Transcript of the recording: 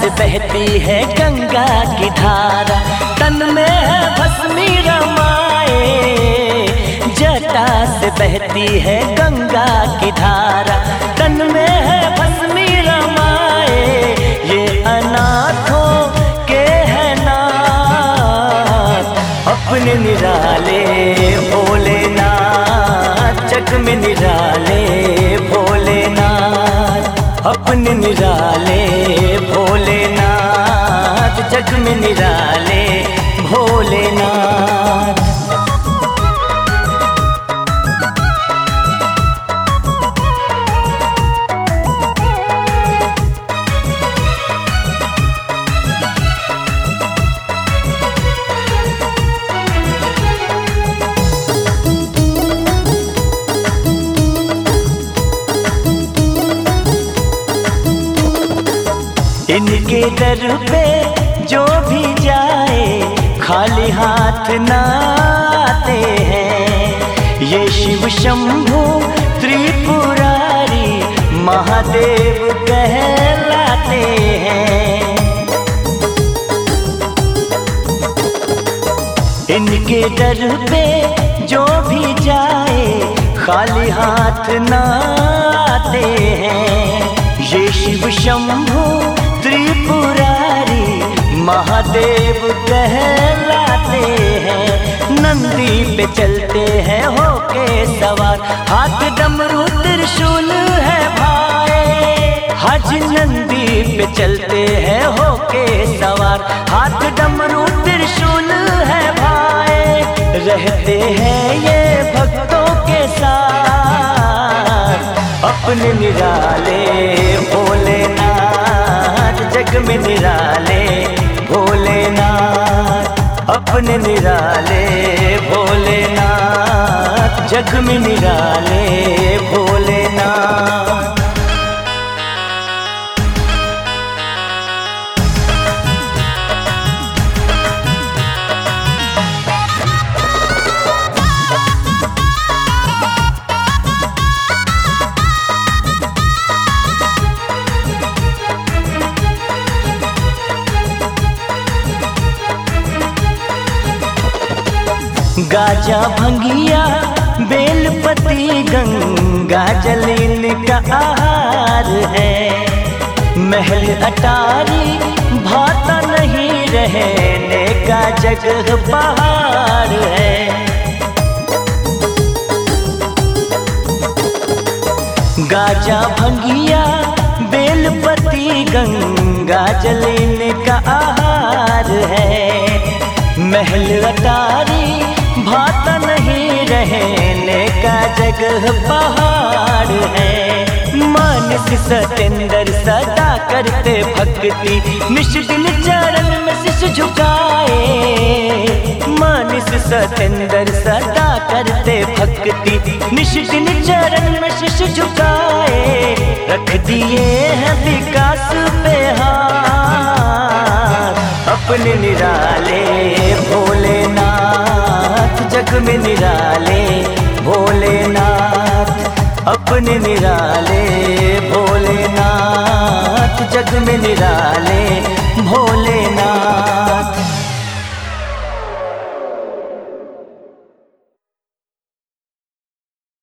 से बहती है गंगा की धारा, तन में है भस्मी रमाए। जटा से बहती है गंगा की धारा, तन में है भस्मी रमाए। ये अनाथों के है नाथ, अपने निराले भोलेनाथ, जग में निराले भोलेनाथ, अपने निराले भोलेनाथ, जग में निराले भोलेनाथ। इनके दर पे जो भी जाए खाली हाथ ना आते हैं। ये शिव शंभु त्रिपुरारी महादेव कहलाते हैं। इनके दर पे जो भी जाए खाली हाथ ना आते हैं। ये शिव शंभु त्रिपुरारी महादेव कहलाते हैं। नंदी पे चलते हैं होके सवार, हाथ डमरू त्रिशूल है भाई। हाजी नंदी पे चलते हैं होके सवार, हाथ डमरू त्रिशूल है भाई। रहते हैं ये भक्तों के साथ, अपने निराले भोलेनाथ, जग में निराले भोलेनाथ, अपने निराले भोलेनाथ, जग में निराले भोलेनाथ। गाजा भंगिया बेलपति गंगा जल इनका आहार है। महल अटारी भाता नहीं रहने का जगह पहाड़ है। गाजा भंगिया बेलपति गंगा जल इनका आहार है। महल अटारी भाता नहीं रहने का जगह पहाड़ है। मानस सतेंद्र सदा करते भक्ति, निष्दिन चरण में शीश झुकाए। मानस सतेंद्र सदा करते भक्ति, निष्दिन चरण में शीश झुकाए। रख दिए हैं विकास पे हाथ, अपने निराले भोलेनाथ, जग में निराले भोलेनाथ, अपने निराले भोलेनाथ, जग में निराले भोले।